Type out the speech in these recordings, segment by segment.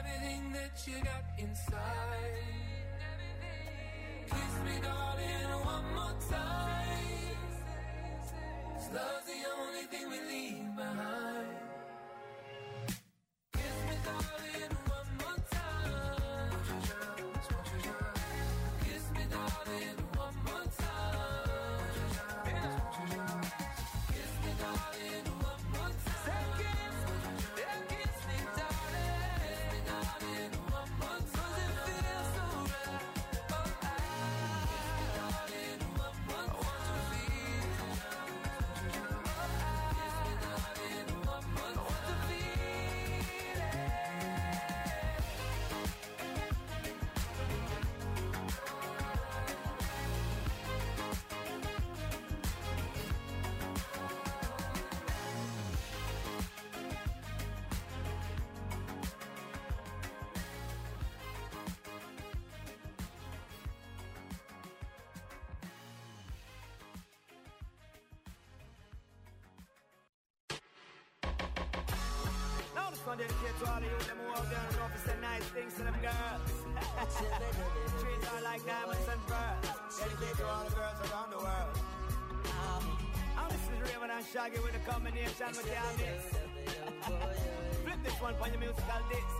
everything that you got inside. Kiss me, darling, one more time. 'Cause love's the only thing we leave behind. Kiss me, darling, one more time. Kiss me, darling, one more time. Kiss me, darling, one more time. Kiss me, darling, one more time. 'Cause it feels so right. Oh, kiss me, darling, one more time. I want to feel. Kiss me, darling, one more time. I want to feel it. Now this one dedicated to all of you them who out there and know to say nice things to them girls. Treat her like diamonds and pearls. Dedicated to all the girls around the world. And this is Raven and Shaggy with a combination with your mix. Flip this one on your musical disc.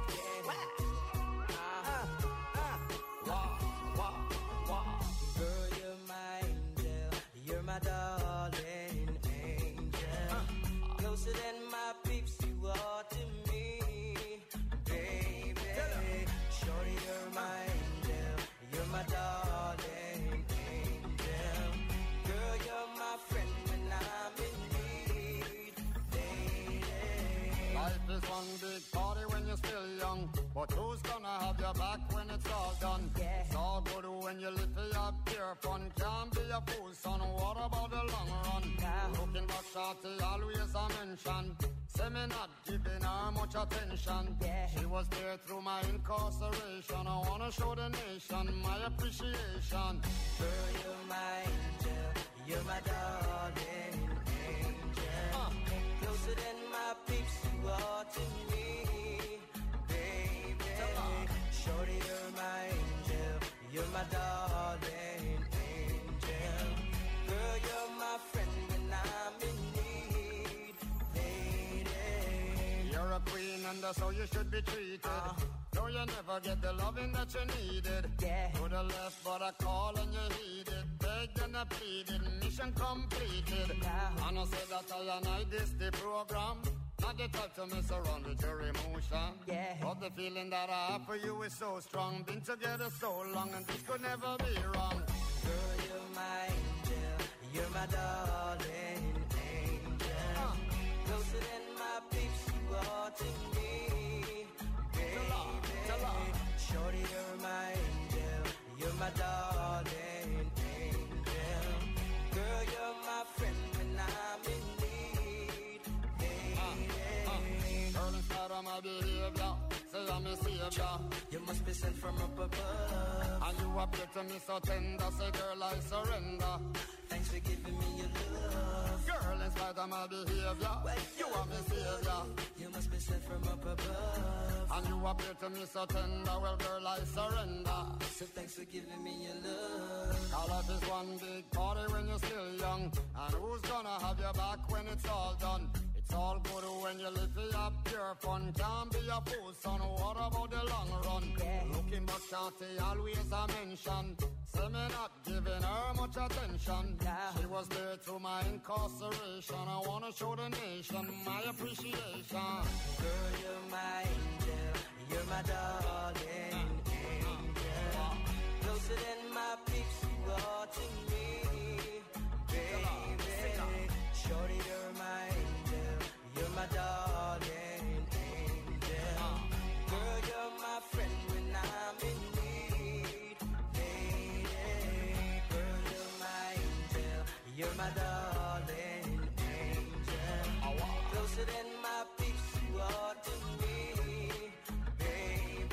Girl, you're my angel. You're my darling angel. Closer than my peeps, you are to me, baby. Shorty, you're my angel. You're my darling angel. Girl, you're my friend when I'm in need, lady. Life is one big party when you're still young, but who's gonna have your back when it's all done? Yeah. It's all good when you live for your pure fun. Can't be a fool, son. What about the long run? Yeah. Looking back, shorty, always a mention. Say me not giving her much attention. Yeah. She was there through my incarceration. I wanna show the nation my appreciation. Girl, you're my angel. You're my darling angel. Closer than my peeps, you are to me, baby. Shorty, you're my angel. You're my darling angel. Girl, you're my friend when I'm in need, lady. You're a queen and that's how you should be treated. No, you never get the loving that you needed. Yeah. To the left, but I call and you heeded. Begged and I pleaded, mission completed. Yeah. And I said that I and I this the program. Not the type to mess around with your emotion. Yeah. But the feeling that I have for you is so strong. Been together so long and this could never be wrong. Girl, you're my angel. You're my darling angel. Closer than my peeps, you are to me, baby. Shorty, you're my angel. You're my darling angel. Girl, you're my friend when I'm in need, lady. Girl, in spite of my behavior, say I'm a savior. You must be sent from up above. And you appear to me so tender. Say, girl, I surrender. Thanks for giving me your love. Girl, in spite of my behavior, you are my savior. You must be sent from up above. And you appear to me so tender. Well, girl, I surrender. So thanks for giving me your love. Our life is one big party when you're still young. And who's gonna have your back when it's all done? It's all good when you live for your pure fun. Can't be a fool, son. What about the long run? Yeah. Looking back, shorty, always a mention. Say me not giving her much attention. Yeah. She was there through my incarceration. I wanna show the nation my appreciation. Girl, you're my angel. You're my darling angel. Closer than my peeps, you are to me, baby. Shorty, you're my angel. You're my darling angel. Girl, you're my friend when I'm in need, lady. Girl, you're my angel. You're my darling angel. Closer than my peeps, you are to me, baby.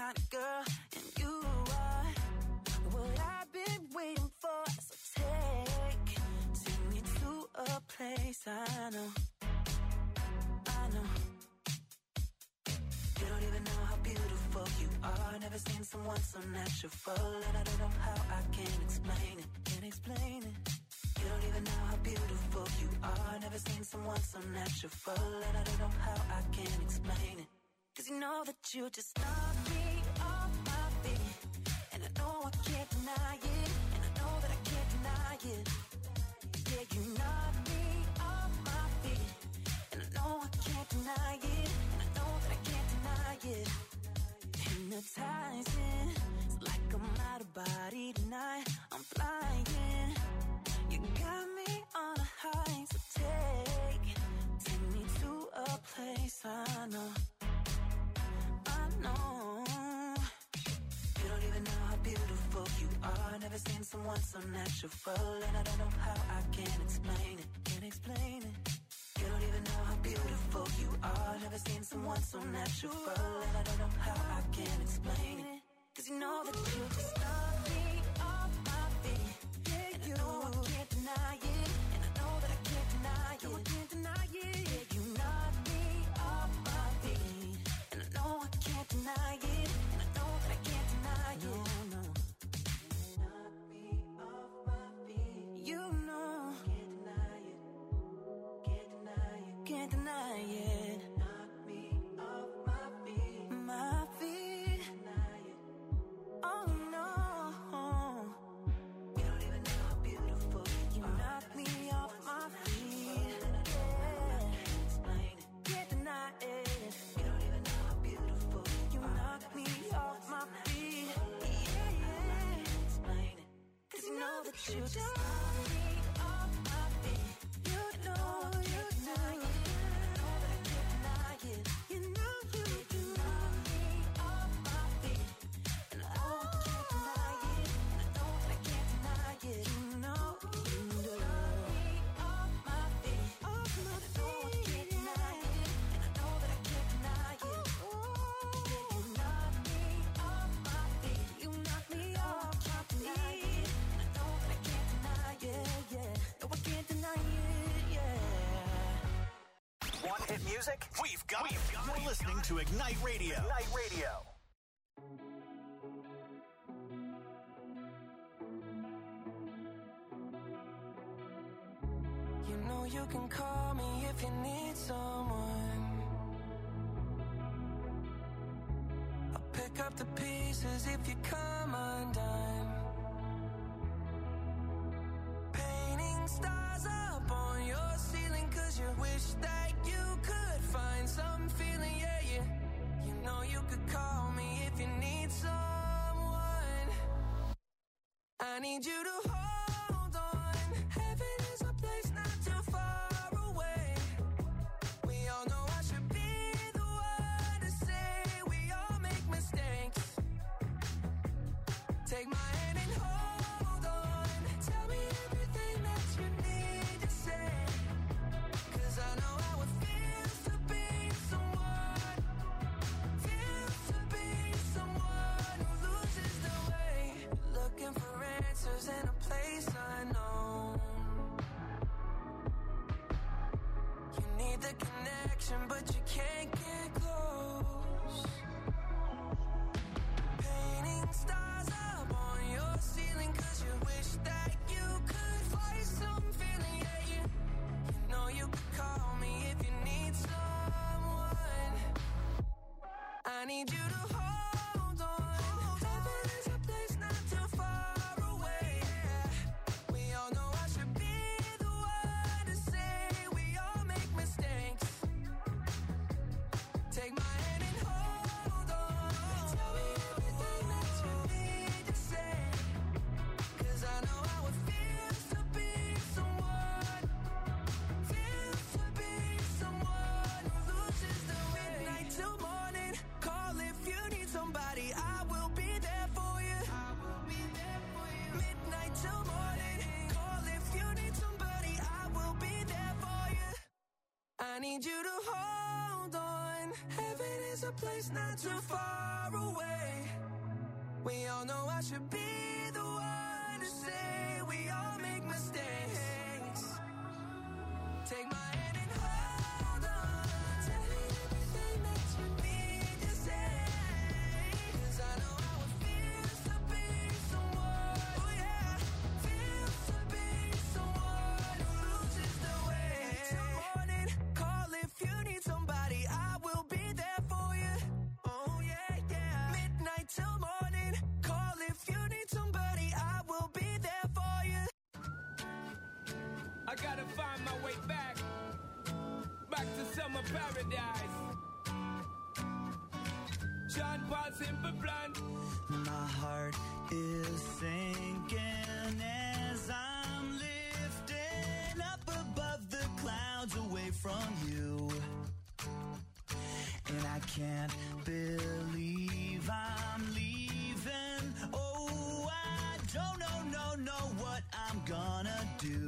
kind of girl, and you are what I've been waiting for. So take me to a place I know. You don't even know how beautiful you are. Never seen someone so natural, and I don't know how I can explain it. Can't explain it. You don't even know how beautiful you are. Never seen someone so natural, and I don't know how I can explain it. 'Cause you know that you just knock me off my feet, and I know I can't deny it, and I know that I can't deny it. Yeah, you knock me off my feet, and I know I can't deny it, and I know that I can't deny it. Hypnotizing, it's like I'm out of body tonight. I'm flying. You got me on a high, so take me to a place I know. You don't even know how beautiful you are. Never seen someone so natural, and I don't know how I can explain it. Can't explain it. You don't even know how beautiful you are. Never seen someone so natural, and I don't know how I can explain it. 'Cause you know that you just knock me off my feet, and I know I can't deny it, and I know that I can't deny it. I can't deny it. Yeah, you knock me off my feet, and I know I can't deny it, and I know that I can't deny it. No. Knock me off my feet. You know. Can't deny it. Can't deny it. Can't deny it. Knock me off my feet. My feet. Can't deny it. Oh no. You don't even know how beautiful you knock me off my feet. Yeah. Explain it. Can't deny it. You don't even know how beautiful you knock me off my feet. Yeah. Explain it. 'Cause you know that you just knock me off my feet. You know you deny it. I know that I can't deny it. You know you do. Knock me off my feet, and I know I can't deny it, and I know that I can't deny it. You know you do. Knock me off my feet, and I know I can't deny it, and I know that I can't deny it. Yeah, you knock me off my feet. You knock me off, can't deny it, and I know that I can't deny it. Yeah, no, I can't deny it. Yeah. Want hit music? We've got it. You're listening to Ignite Radio. Ignite Radio. You know you can call me if you need someone. I'll pick up the pieces if you come undone. Painting stars up on your ceiling 'cause you wish that you could find some feeling, yeah. You know you could call me if you need someone. I need you to hold on. Heaven is a place not too far away. We all know I should be the one to say we all make mistakes. Take my hand and hold on. Tell me everything that you need to say. 'Cause I know how it feels to be someone. Feels to be someone who loses their way. Looking for answers in a place unknown. You need the connection, but you can't get close. Painting stars up on your ceiling 'cause you wish that you could find some feeling, yeah. You know you could call me if you need someone. I need you to hold on. Heaven is a place not too far away. We all know I should be the one to say we all make mistakes. Take my hand and hold on. Tell me everything that you need to say. 'Cause I know how it feels to be someone. Feels to be someone who loses their way. Midnight till morning. Call if you need somebody. I will be there for you. I will be there for you. Midnight till morning. Call if you need somebody. I will be there for you. I need you to hold on. Heaven is a place not too far away. We all know I should be the one to say we all make mistakes. Take my hand and hold on. Tell me everything that you need to say. 'Cause I know how it feels to be someone. Oh yeah, feels to be someone who loses the way. Till morning, call if you need somebody. I will be there for you. Oh yeah, yeah. Midnight till morning, call if you need somebody. I will be there for you. I gotta find my way back to summer paradise. Sean Paul, Simple Plan. My heart is sinking as I'm lifting up above the clouds away from you. And I can't believe I'm leaving. Oh, I don't know what I'm gonna do.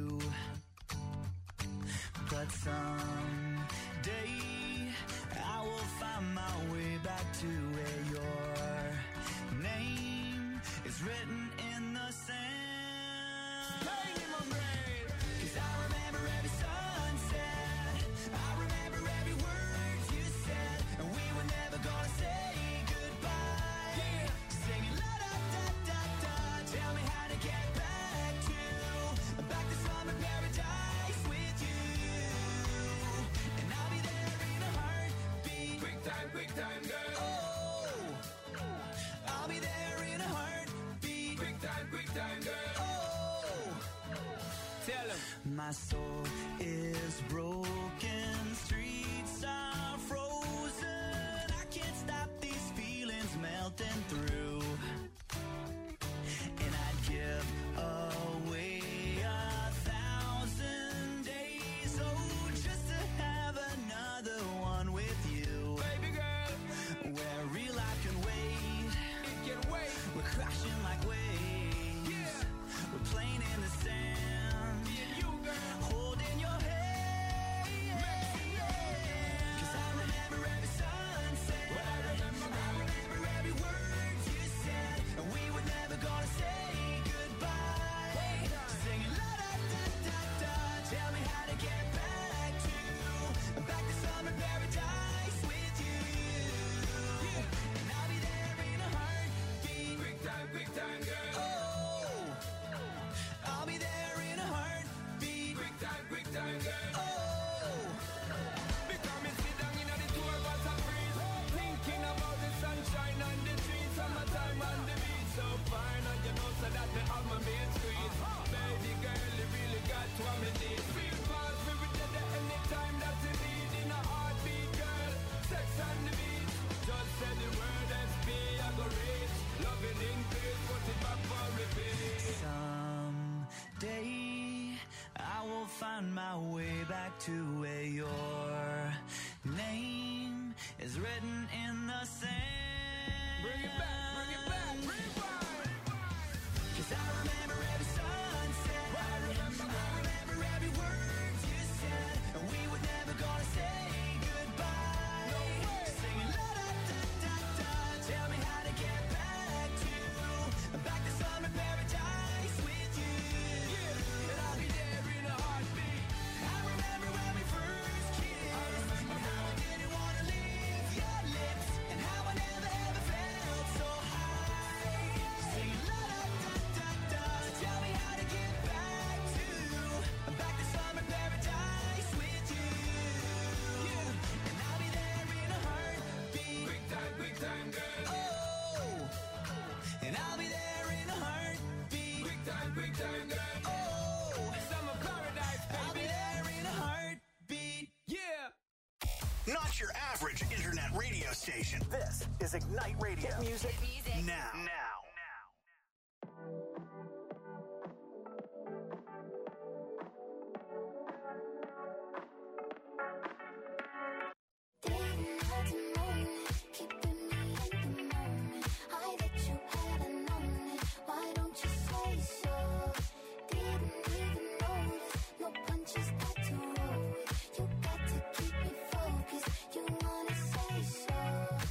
But someday I will find my way back to where your name is written in the sand. Pain in my brain. 'Cause I remember every sunset, I remember every word you said, and we were never gonna say goodbye. Yeah. Singing la da da da da, tell me how to get back to summer paradise with you. And I'll be there in a heartbeat. Quick time, girl. Oh, I'll be there in a heartbeat. Quick time, girl. Oh, Tell him. my soul is broken, streets are frozen. I can't stop these feelings melting through. And I'd give away 1,000 days, oh, just to have another one with you. Baby girl, Where real life can wait, it can wait. we're crashing like waves. Yeah. We're playing in the sand, Me and you, girl. holding your hand. 'Cause I remember every sunset, Well, I remember, I remember every word you said, and we were never gonna say goodbye. Singing la da da da da, tell me how to get back to summer paradise with you. And I'll be there in a heartbeat. Quick time, girl. Oh, I'll be there in a heartbeat. Quick time, girl. Oh, Because me sit down in the tour bus and breeze, thinking about the sunshine and the trees, summertime on the beach, so fine, and you know so that me have my main squeeze. Baby girl, you really got what me need. Feel fast, we will get there anytime that you need. In a heartbeat, girl, sex on the beach. Just say the word SP, I go reach. Loving increase, put it back for repeat. someday I will find my way back to where your name is written in the sand. Bring it back, rewind. 'Cause I remember every sunset, I remember every word you said, and we were never gonna say goodbye. No way. Singing la da da da da, tell me how to get back to summer paradise with you. And I'll be there in a heartbeat. I remember when we first kissed, and how I didn't wanna leave your lips, and how I never ever felt so high. Singing la da da da da, tell me how to get back to summer paradise with you. And I'll be there in a heartbeat. Quick time, girl. Oh, and I'll be there in a heartbeat. Quick time, girl. Oh, Summer paradise, I'll be baby. there in a heartbeat. Yeah. Not your average internet radio station. This is Ignite Radio. Music. Now. Didn't have to moan it, keeping me in the moment. I bet you hadn't known it. Why don't you say so? Didn't even notice, no punches got to roll with. You got to keep me focused. You wanna say so?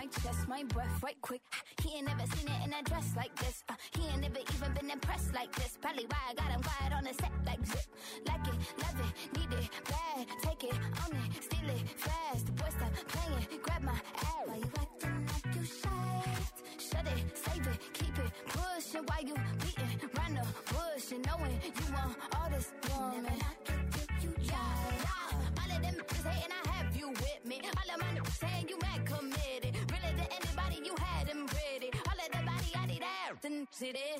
my chest, my breath right quick. He ain't never seen it in a dress like this. He ain't never even been impressed like this. Probably why I got him quiet on the set like zip. Like it, love it, need it, bad. Take it, own it, steal it, fast. The boy stop playing, grab my ass. Why you acting like you shy? Shut it, save it, keep it pushing. Why you beating round the bush and knowing you want all this woman? Never knock it till you try. All of them is hating, I have you with me. All of my niggas saying you mad committed. Really to anybody you had them pretty. All of the body I need out and sit it.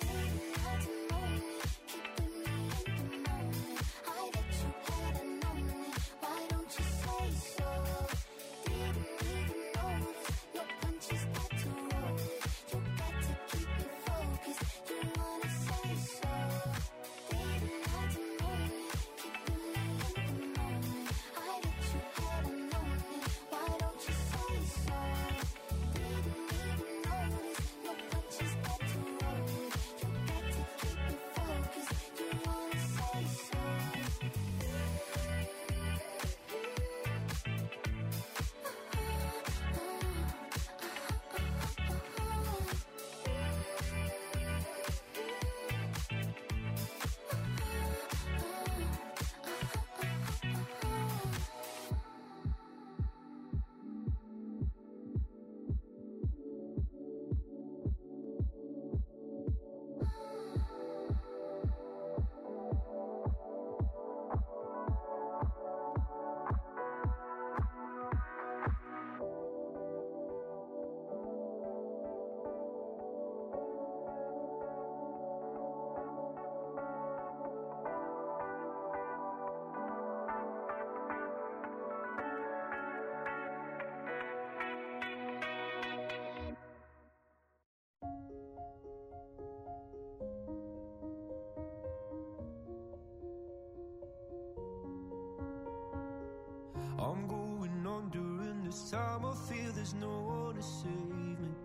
I'm going on during this time. I feel there's no one to save me.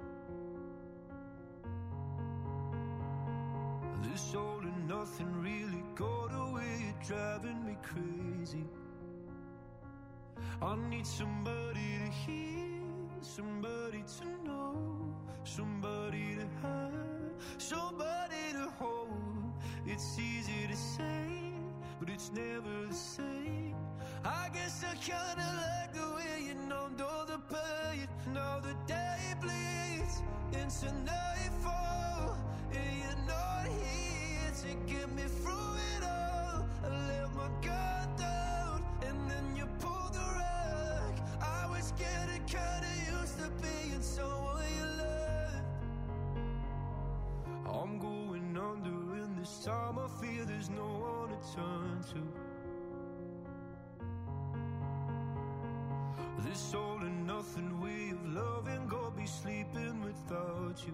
This all and nothing really got away, you're driving me crazy. I need somebody to hear, somebody to know, somebody to have, somebody to hold. It's easy to say, but it's never the same. I guess I kinda like the way you numbed all the pain. Now the day bleeds into nightfall, and you're not here to get me through it all. I let my guard down, and then you pulled the rug. I was getting kinda used to being someone you loved. I'm going under, and this time I feel there's no one to turn to. This all and nothing way of loving, go be sleeping without you.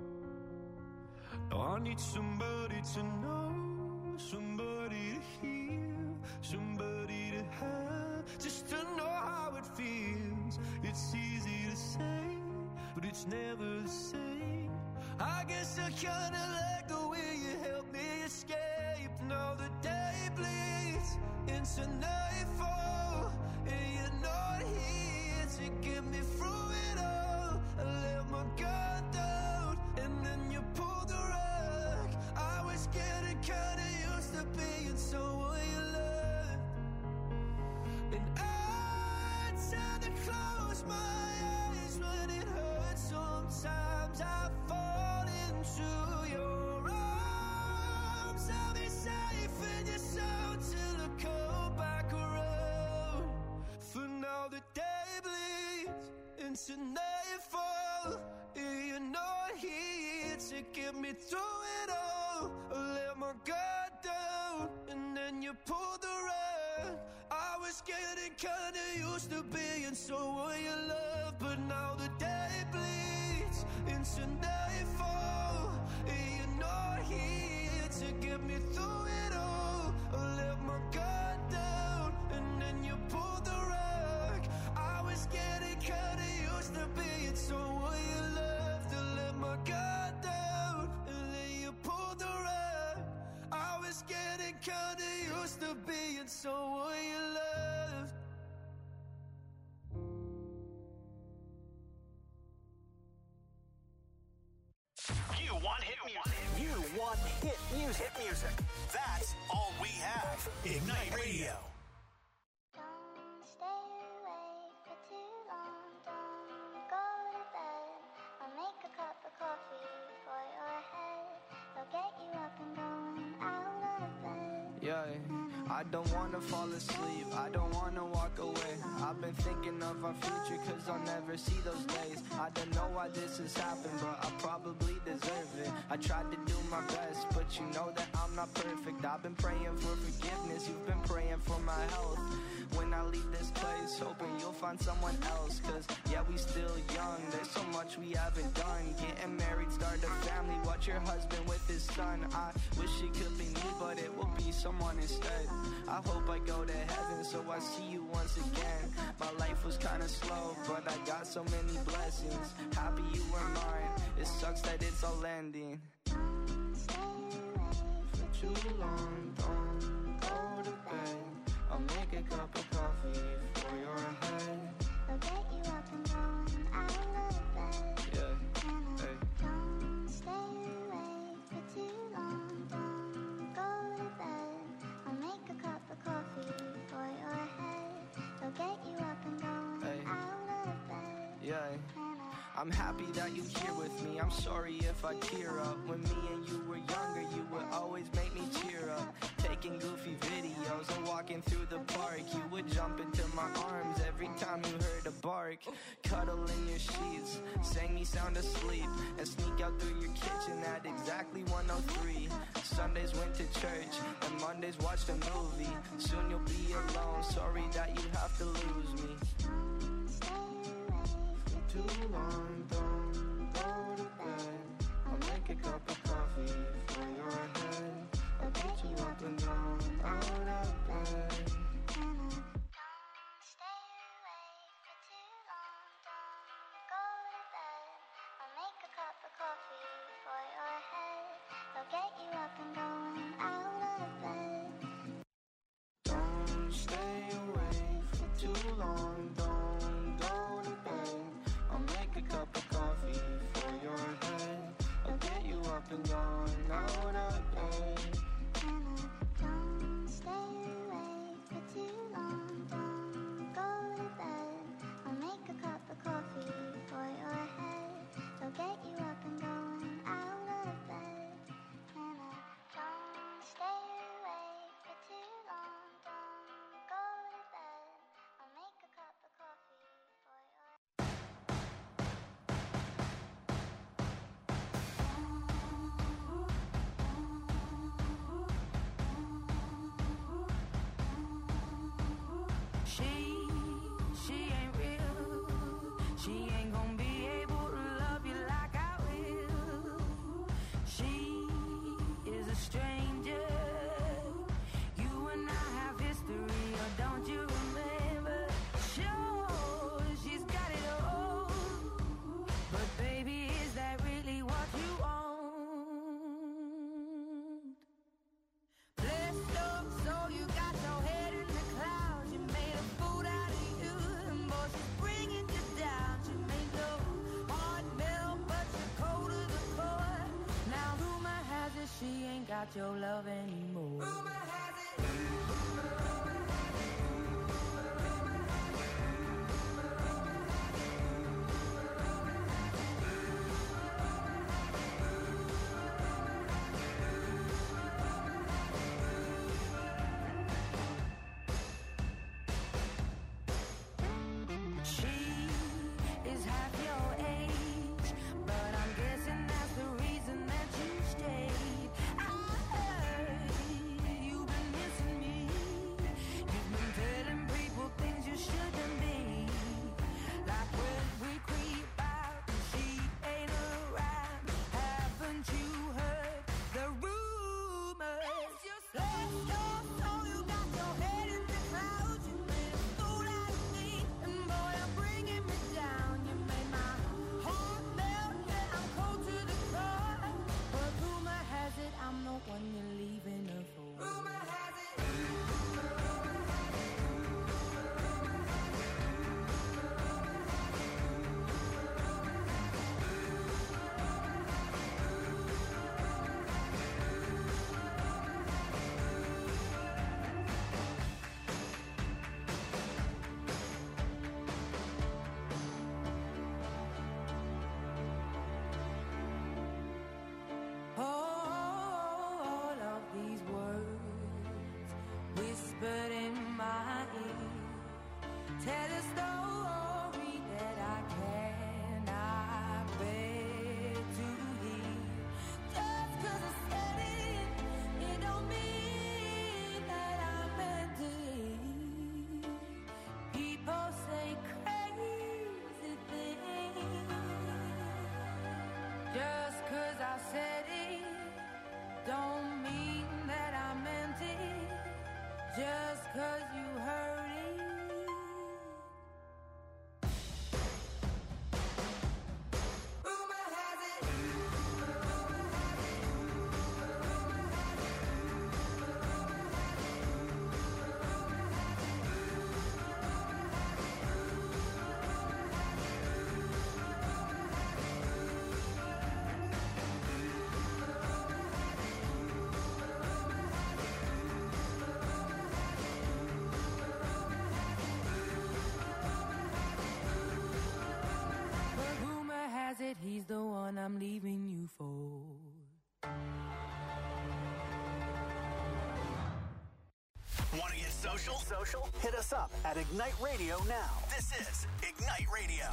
Now I need somebody to know, somebody to hear, somebody to have, just to know how it feels. It's easy to say, but it's never the same. I guess I kinda like the way you helped me escape. Now the day bleeds into nightfall, and you're not here to get me through it all. I let my guard down, and then you pulled the rug. I was getting kinda used to being someone you loved. And I tend to close my eyes when it hurts. Sometimes I fall into your arms. I'll be safe in your soul till I come back around. For now the day bleeds into nightfall, and you're not here to get me through it all. I let my guard down, and then you pulled the rug. I was getting kinda used to being someone you love, but now the day bleeds into nightfall, and you're not here to get me through it all. I let my guard down, and then you pulled the rug. I was getting kinda used to being someone you loved. I let my guard down, and then you pulled the rug. I was getting kinda used to being someone you loved. 'Cause Hit music. Hit music. That's all we have. Ignite Radio. Don't stay awake for too long. Don't go to bed. I'll make a cup of coffee for your head. I'll get you up and going out of bed. Yeah, I don't wanna fall asleep, I don't wanna walk away. I've been thinking of our future cause I'll never see those days. I don't know why this has happened, but I probably deserve it. I tried to do my best, but you know that I'm not perfect. I've been praying for forgiveness, you've been praying for my health. When I leave this place, hoping you'll find someone else. Cause yeah, we still young, there's so much we haven't done. Getting married, start a family, watch your husband with his son. I wish it could be me, but it will be someone instead. I hope I go to heaven so I see you once again. My life was kinda slow, but I got so many blessings. Happy you were mine, it sucks that it's all ending. For too long, don't go to bed. I'll make a cup of coffee for your head. I'll get you up and going out of bed. Yeah, hey. Don't stay awake for too long. Don't go to bed. I'll make a cup of coffee for your head. I'll get you up and going Hey. out of bed. Yeah. I'm happy that you're here with me. I'm sorry if I tear up. When me and you were younger, you would always make me cheer up. Taking goofy videos and walking through the park. You would jump into my arms every time you heard a bark. Cuddle in your sheets, sang me sound asleep, and sneak out through your kitchen at exactly 1:03. Sundays went to church, and Mondays watched a movie. Soon you'll be alone, sorry that you have to lose me. Too long, don't go to bed. I'll make a cup of coffee for your head. I'll get you up and down, out of bed. Don't stay awake for too long. Don't go to bed. I'll make a cup of coffee for your head. I'll get you up and going out of bed. Don't stay awake for too long, don't go to bed. I'll make a cup of coffee for your head. I'll get you up and down, out of bed. Don't stay awake for too long. Don't go to bed. I'll make a cup of coffee for your head. I'll get you up and going out of bed. Don't stay awake for too long. Don't go to bed. I'll make a cup of coffee for your She ain't real. She ain't gonna be able to love you like I will. She is a stranger. You and I have history, or don't you remember? Sure, she's got it all. But baby, is that really what you want? Blessed up, so you got your head in the clouds. You made a fool out of you, and boy, she's bringing you down. She made your heart melt, but you're cold to the core. Now rumor has it she ain't got your love anymore. Rumor has it. She is half your age, but I'm guessing that's the reason that you stayed. I heard one I'm leaving you for. Want to get social? Hit us up at Ignite Radio now. This is Ignite Radio.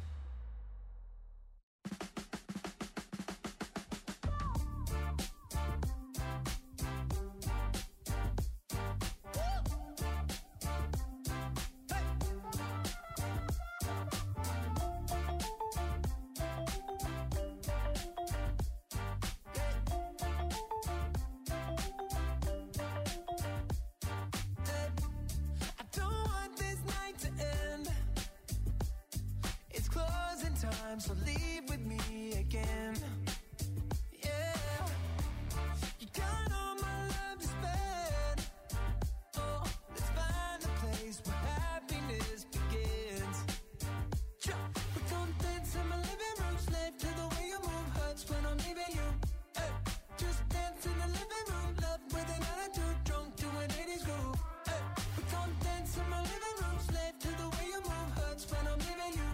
So leave with me again. Yeah, you got all my love to spend. Oh, let's find a place where happiness begins. We don't dance in my living room, slave to the way you move. Hurts when I'm leaving you. Hey, just dance in the living room, love with an attitude, drunk to an 80s groove. Hey, we don't dance in my living room, slave to the way you move. Hurts when I'm leaving you.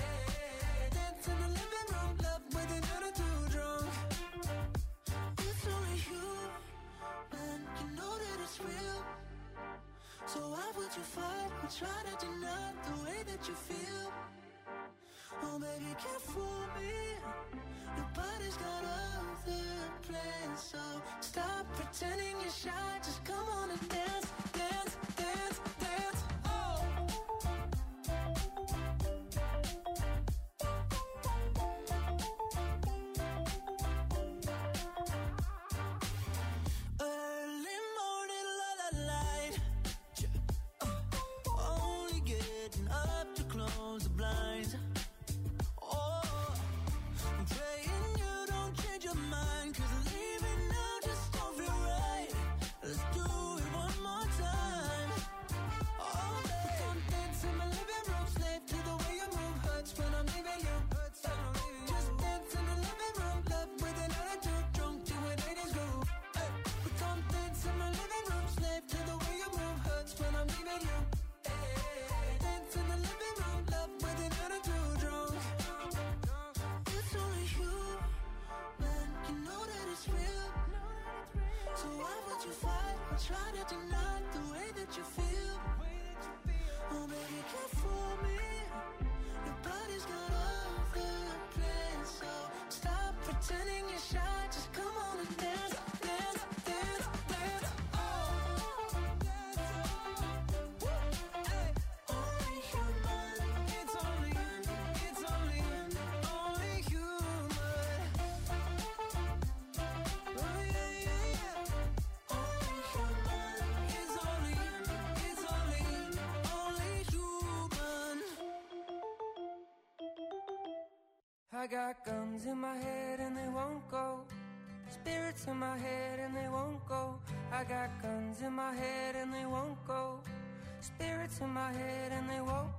So why would you fight or try to deny the way that you feel? Oh baby, can't fool me. Nobody's got other plans. So stop pretending you're shy. Just come on and dance, dance, dance, dance. Oh. Early morning, la la light. Only getting up to close the blinds. Oh, I'm praying you don't change your mind, 'cause leaving now just don't feel right. Let's do it one more time. Oh, babe, don't dance in my living room, slave to the way you move. Hurts when I'm leaving you. Just dance in the living room, love with an attitude, drunk to an 80s groove. Hey, but don't dance in my living room, slave to the way you move. Hurts when I'm leaving you. Dance in the living room, love with an attitude, drunk. It's only you, man, you know that it's real. So why would you fight or try to deny the way that you feel? Oh baby, can't fool me. Nobody's got other plans. So stop pretending you're shy. Just come on and dance, dance, dance, dance. Oh. Only human. It's only human. Oh yeah, yeah, yeah. Only human. It's only human. I got guns in my head and they won't go. Spirits in my head and they won't go. I got guns in my head and they won't go. Spirits in my head and they won't.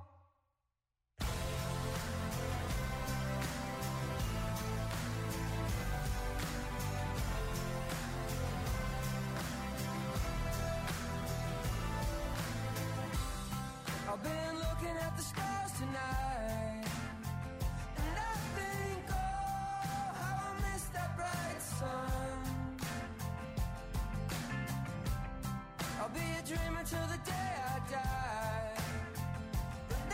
I've been looking at the stars tonight, and I think, oh, how I miss that bright sun. I'll be a dreamer till the day I die, but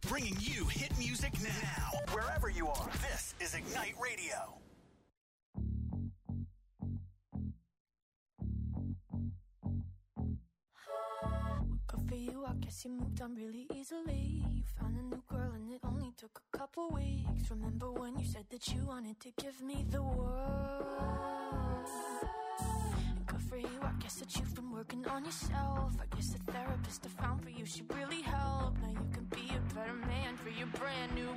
Bringing you hit music now. Wherever you are, this is Ignite Radio. Good for you, I guess you moved on really easily. You found a new girl and it only took a couple weeks. Remember when you said that you wanted to give me the world? And good for you, I guess that you've been working on yourself. I guess the therapist I found for you should really help. Now you can be a better man for your brand new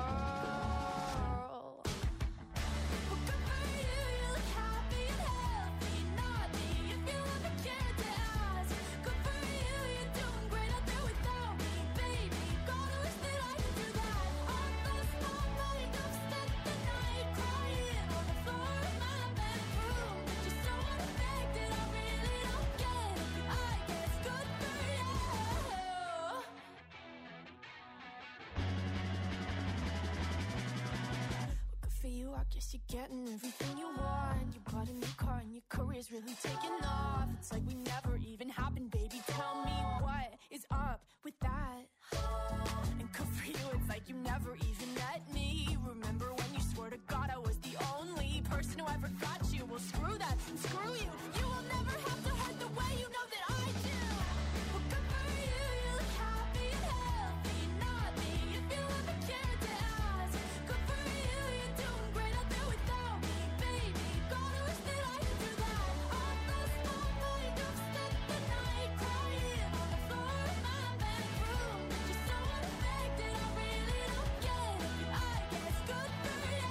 girl. Well, good for you, you look happy and healthy. Not me, if you ever cared to ask. Good for you, you're doing great out there without me, baby. Gotta wish that I could do that. I lost my mind, I've spent the night crying on the floor of my bedroom. But you're so unaffected, I really don't get it. But I guess good for you. Good for you, I guess you're getting everything you want. You bought a new car and your career's really taking off. It's like we never even happened, baby. Tell me what is up with that? And good for you, it's like you never even met me. Remember when you swore to God I was the only person who ever got you? Well, screw that, and screw you. You will never have to hurt the way you know that I do. Well, good for you, you look happy and healthy. Not me, if you ever cared to ask. Good for you, you're doing great out there without me, baby. Gotta wish that I could do that. I lost my mind, I've spent the night crying on the floor of my bedroom. But you're so unaffected, I really don't get it. But I guess good for you.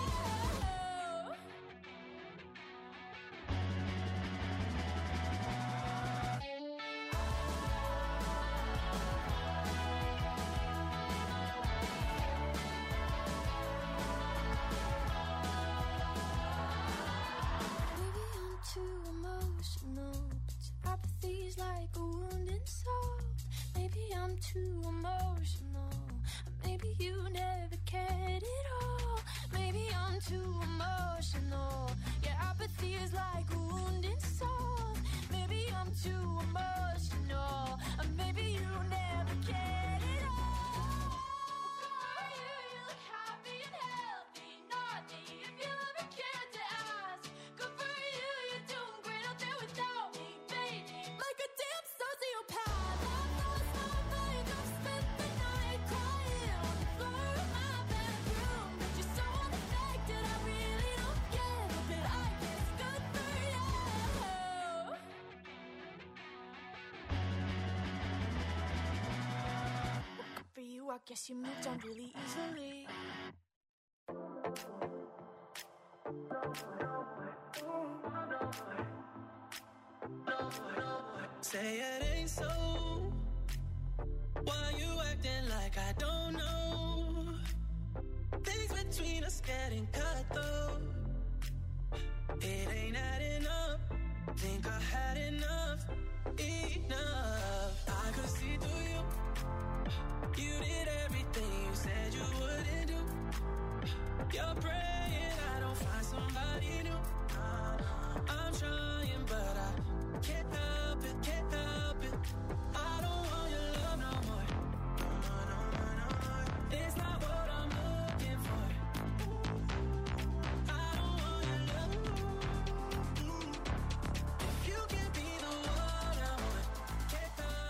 Maybe I'm too emotional, but your apathy's like a wounded soul. Maybe I'm too emotional, or maybe you never cared at all. Maybe I'm too emotional, your apathy is like a wounded soul. Maybe I'm too emotional, or maybe you never cared at all. You look happy and healthy, not me, if you ever cared to ask. Good for you, you're doing great out there without me, baby. Like a damn sociopath, I've lost my mind, I've spent the night crying on the floor of my bedroom. But you're so unaffected, I really don't get it. But I guess good for you. Good for you, I guess you moved on really easily. Say it ain't so. Why you acting like I don't know? Things between us getting cut though. It ain't adding up. Think I had enough. I could see through you. You did everything you said you wouldn't do. You're praying I don't find somebody new. I'm trying, but I can't help it, can't help it. I don't want your love no more. No more. It's not what I'm looking for. I don't want your love. If you can be the one I want, can't help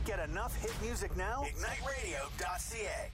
Can't get enough hit music now? IgniteRadio.ca.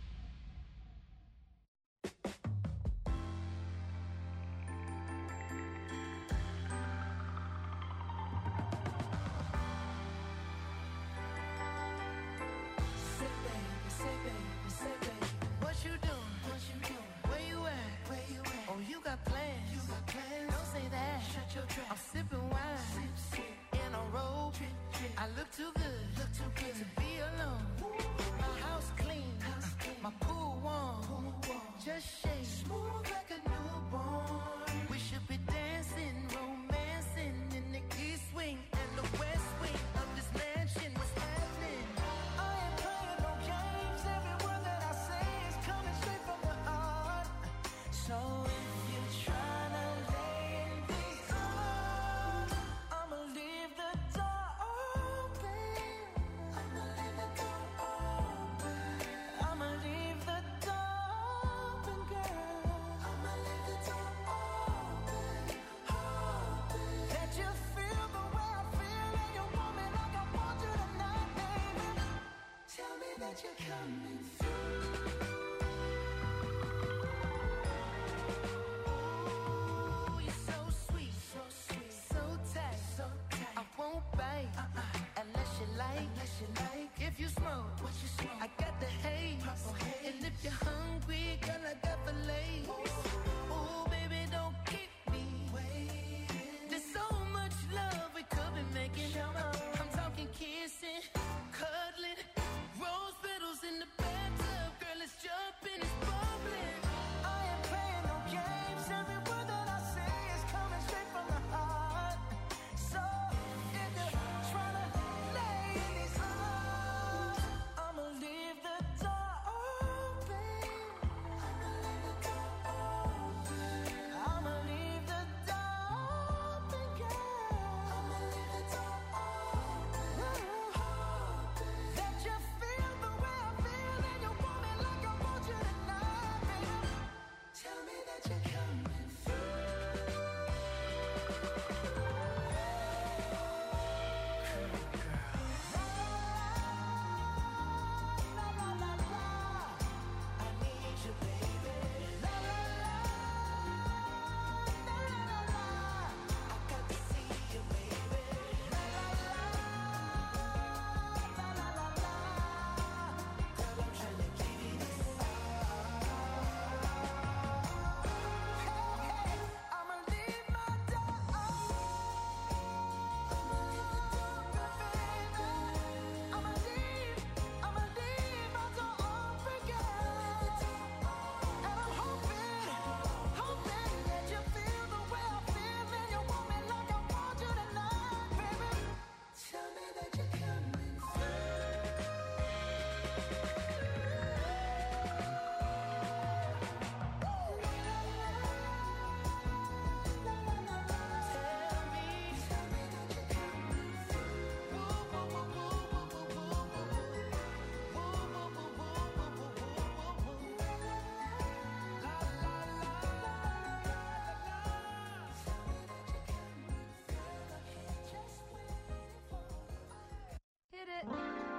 What you doing? Where you at? Oh, you got plans. Don't say that. Shut your trap. I'm sipping wine in a robe. I look too good to be alone. My house clean, my pool warm. Just shake smooth like a newborn. We should be dancing, romancing in the east wing and the west wing of this mansion. What's happening? I ain't playing no games. Every word that I say is coming straight from the heart. So if you're trying to lay in these arms, I'ma leave the door open. I'ma leave the door open. I'ma leave the door open, girl. I'ma leave the door open, open. Let you feel the way I feel, and you want me like I want you tonight, baby. Tell me that you're coming through. Ooh, you're so sweet, so tight, I won't bite unless you like. If you smoke, I got the haze. And if you're hungry, girl, I got fillets. Ooh, baby, don't keep me waiting. There's so much love we could be making. I'm talking kissing, cuddling, rose petals in the bathtub. Girl, it's jumping, it's bubbling. I ain't playing no games. Every word that I say is coming straight from the heart. So if you're trying to lay in these arms, I'ma leave the door open. I'ma leave the door open. I'ma leave the door open, girl. I'ma leave the door open. Let you feel the way I feel, and you want me like I want you tonight, baby. Tell me that you're coming through. I need you, baby. La la la, la la la la. I got to see you, baby. La la la, la la la la. Girl, I'm trying to give you this. Hey, I'ma leave my door open. I'ma leave the door open, baby. I'ma leave my door open, girl. And I'm hoping that you feel the way I feel, and you want me like I want you tonight, baby. Tell me that you're coming Hit it.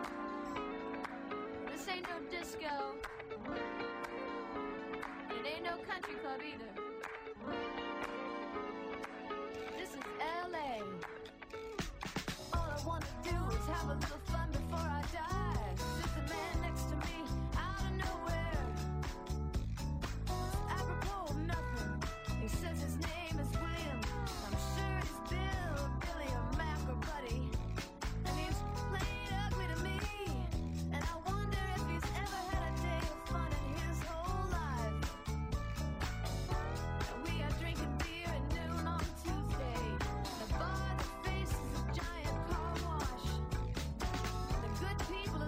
This ain't no disco. It ain't no country club either. This is LA. All I wanna do is have a little fun before I die. There's a man next to me out of nowhere. Apropos of nothing. He says his name is William. I'm sure he's Billy or Mac or Buddy. And he's played ugly to me. And I wonder if he's ever had a day of fun in his whole life. And we are drinking beer at noon on Tuesday. The bar that faces a giant car wash. And the good people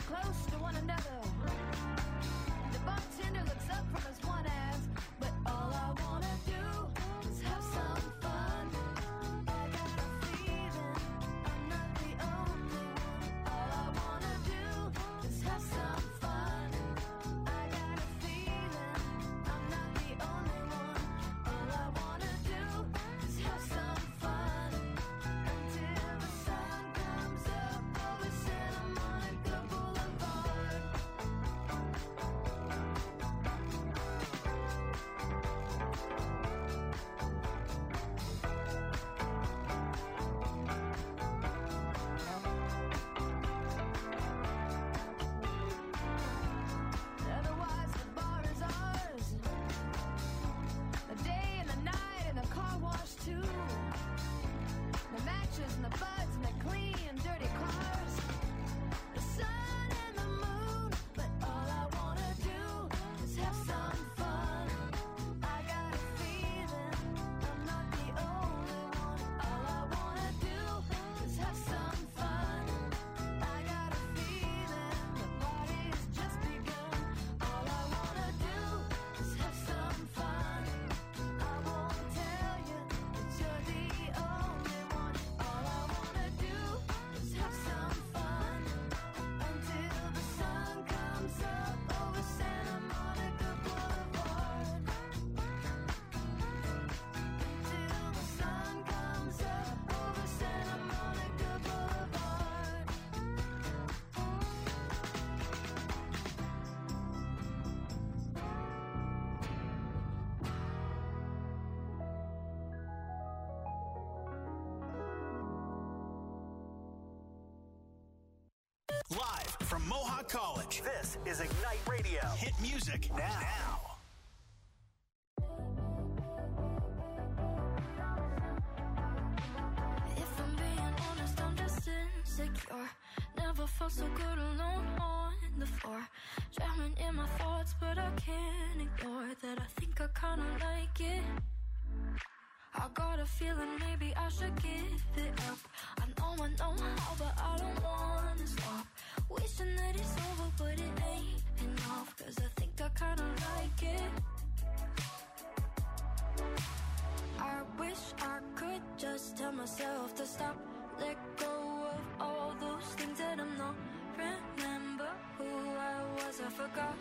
close to one another. The bartender looks up from his one ass, but all I wanna do is have some fun. I got a feeling I'm not the only one. All I wanna do is have some fun. I got a feeling I'm not the only one. All I wanna do is have some fun until the sun comes up over Santa Monica Boulevard. Otherwise, the bar is ours. The day and the night and the car wash too. The matches and the buds and the clean, dirty cars. The sun and the moon, but all I wanna do is have some fun. I got a feeling I'm not the only one. All I wanna do is have some fun. I got a feeling the party's just begun. All I wanna do is have some fun. I won't tell you that you're the only one. All I wanna do is have some fun until the sun comes up over Santa Monica Boulevard. Until the sun comes up over Santa Monica Boulevard. Live from Mohawk College, this is Ignite Radio. Hit music now. If I'm being honest, I'm just insecure. Never felt so good alone on the floor. Drowning in my thoughts, but I can't ignore that. I think I kinda like it. I got a feeling maybe I should give it up. I know how, but I don't wanna stop. Wishing that it's over, but it ain't enough. Cause I think I kinda like it. I wish I could just tell myself to stop. Let go of all those things that I'm not. Remember who I was, I forgot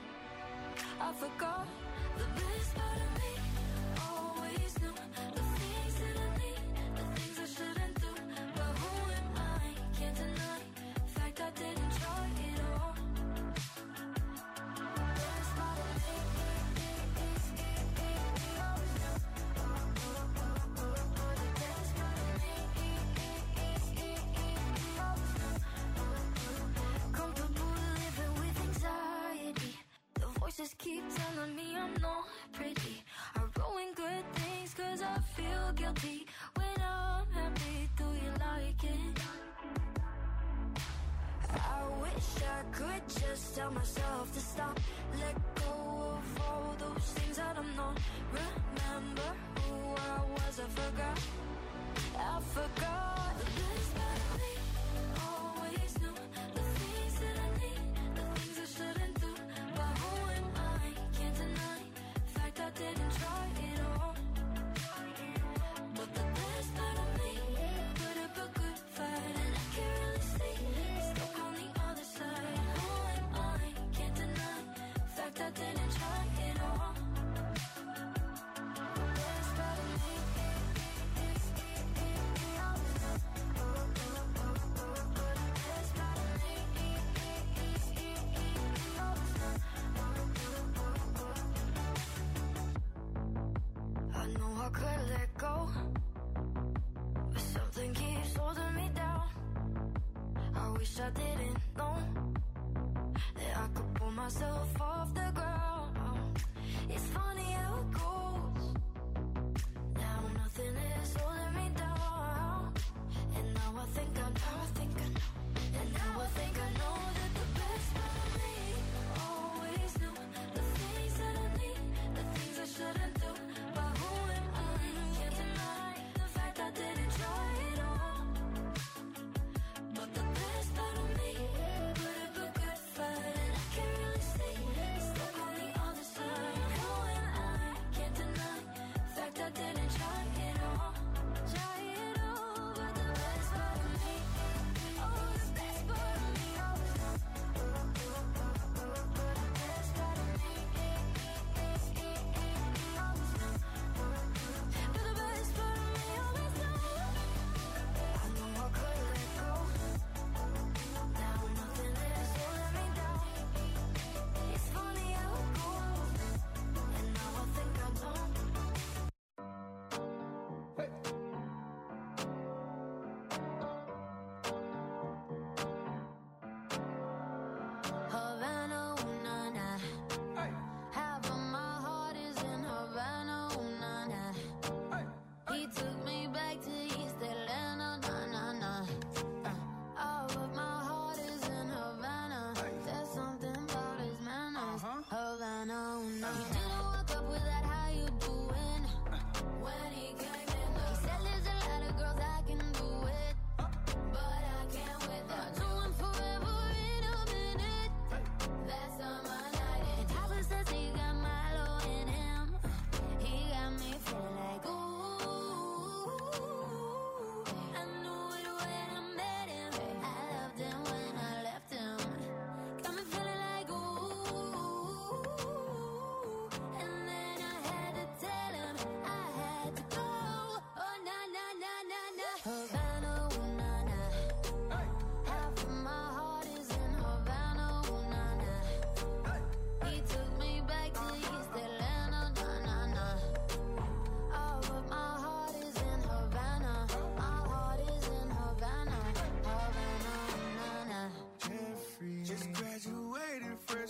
the best part of me. Always knew the things that I need, the things I shouldn't do. But who am I? Can't deny the fact I didn't try it all. The best part of me is always knew. The best part of me is always knew. Comfortable living with anxiety. The voices keep telling me I'm not pretty. I ruin good things cause I feel guilty. When I'm happy, do you like it? I wish I could just tell myself to stop. Let go of all those things that I'm not. Remember who I was, I forgot. The best part of me. Always knew the things that I need, the things I shouldn't do. But who am I? Can't deny the fact I didn't try it all. But the best part of me put up a good fight, and I can't really see it's stuck on the other side. Who am I? Can't deny the fact I didn't try it all. The best part of me is always I know I could let go, but something keeps holding me down. I wish I didn't know that I could pull myself off the ground. It's funny how it goes. Now nothing is holding me down. And now I think I know. And now I think I know that the best part of me always knew the things that I need, the things I shouldn't do. But who am I? Can't deny the fact I didn't try it all. But the best part of me put up a good fight.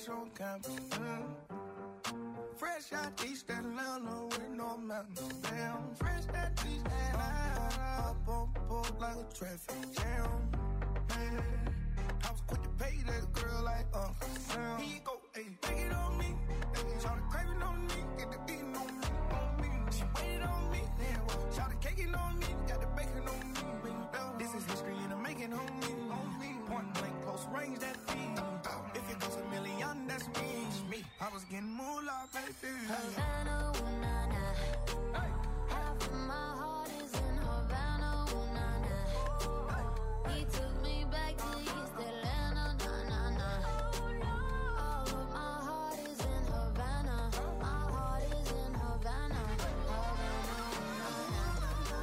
bitch on campus. Fresh out East Atlanta with no mountains. Damn, fresh out East Atlanta. Up on board like a traffic jam. Man, I was quick to pay that girl like Uncle Sam. Here you go, ayy, take it on me. Shout the craving on me, get the beating on me, on me. She waited on me, then shout the caking on me, got the bacon on me. This is history in the making on me, on me. Point blank, close range, that feed. If it goes a million, that's me. I was getting moolah, baby. Havana, ooh, nah, nah. Hey. Half of my heart is in Havana, ooh, nah, nah. He took me back to East Atlanta, nah, nah, nah. All of my heart is in Havana. My heart is in Havana. Havana, ooh, nah, nah.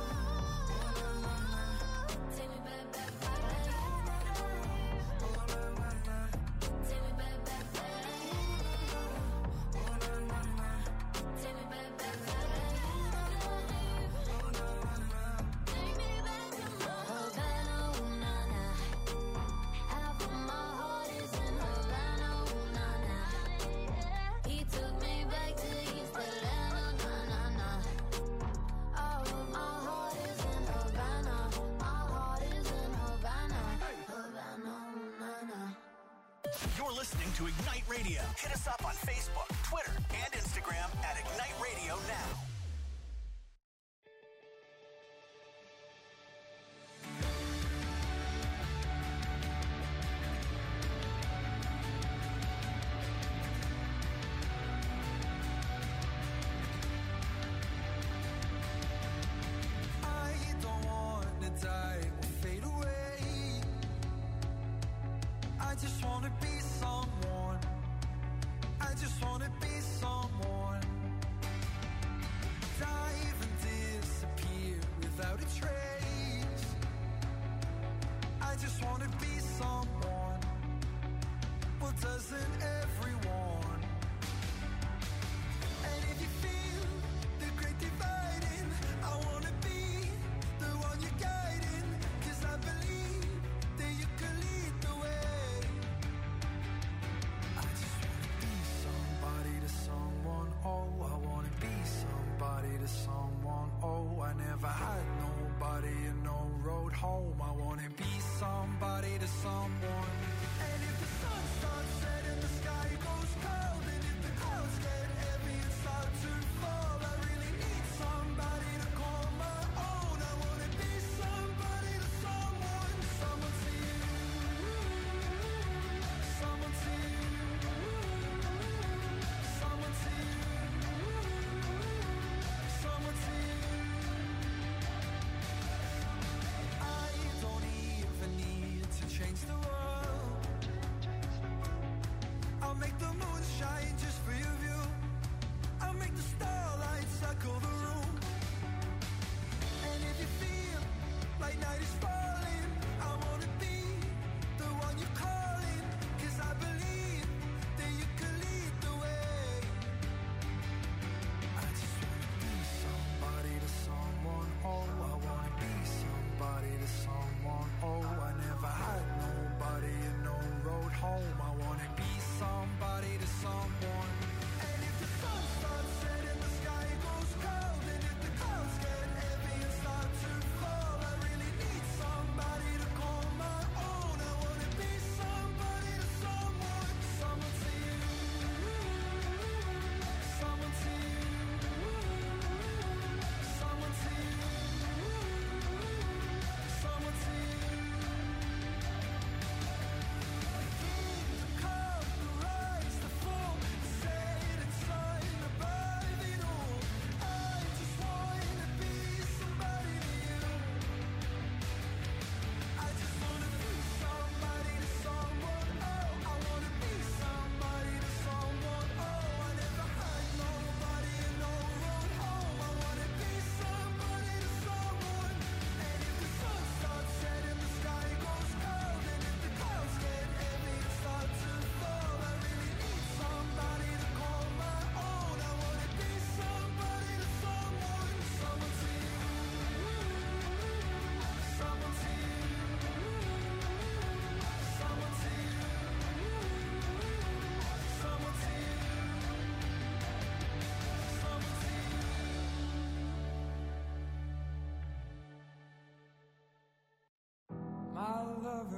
Take me back, back, back. Take me back, back, back. You're listening to Ignite Radio. Hit us up on Facebook, Twitter, and Instagram at Ignite Radio Now. I don't want to die or fade away. I just want to be someone. I just want to be someone. Dive and disappear without a trace. I just want to be someone. Well, doesn't everyone? And if you feel the great dividing, I want to be the one you're guiding. 'Cause I believe that you can lead the way. I just want to be somebody to someone. Oh, I want to be somebody to someone. Oh, I never had nobody and no road home. I want to be somebody to someone. And if the sun starts setting, the sky goes cold,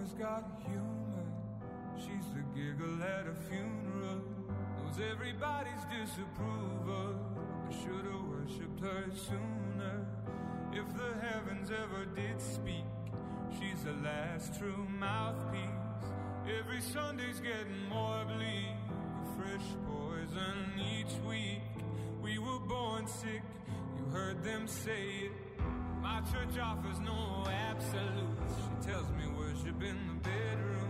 always got humor. She's the giggle at a funeral. Knows everybody's disapproval. I should've worshipped her sooner. If the heavens ever did speak, she's the last true mouthpiece. Every Sunday's getting more bleak. A fresh poison each week. We were born sick, you heard them say it. My church offers no absolutes. She tells me worship in the bedroom.